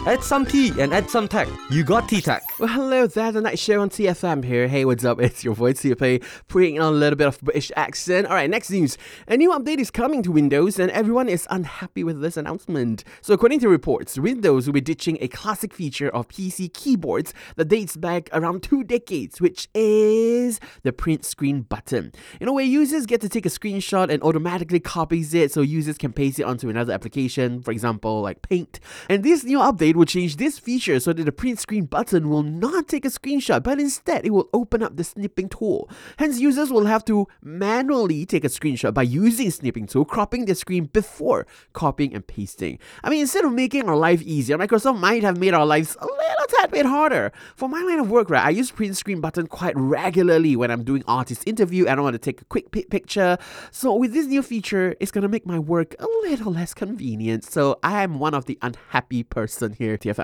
Add some tea and add some tech. You got T-Tech. Well, hello there, the night show on TFM here. Hey, what's up? It's your voice CFA, putting on a little bit of British accent. Alright, next news. A new update is coming to Windows, and everyone is unhappy with this announcement. So according to reports, Windows will be ditching a classic feature of PC keyboards that dates back around 2 decades, which is the print screen button. Where users get to take a screenshot and automatically copies it so users can paste it onto another application, for example, like Paint. And this new update will change this feature so that the print screen button will not take a screenshot, but instead it will open up the snipping tool. Hence, users will have to manually take a screenshot by using snipping tool, cropping the screen before copying and pasting. Instead of making our life easier, Microsoft might have made our lives a little tad bit harder. For my line of work, right, I use print screen button quite regularly when I'm doing artist interview and I want to take a quick picture. So with this new feature, it's going to make my work a little less convenient. So I am one of the unhappy person here, TFM.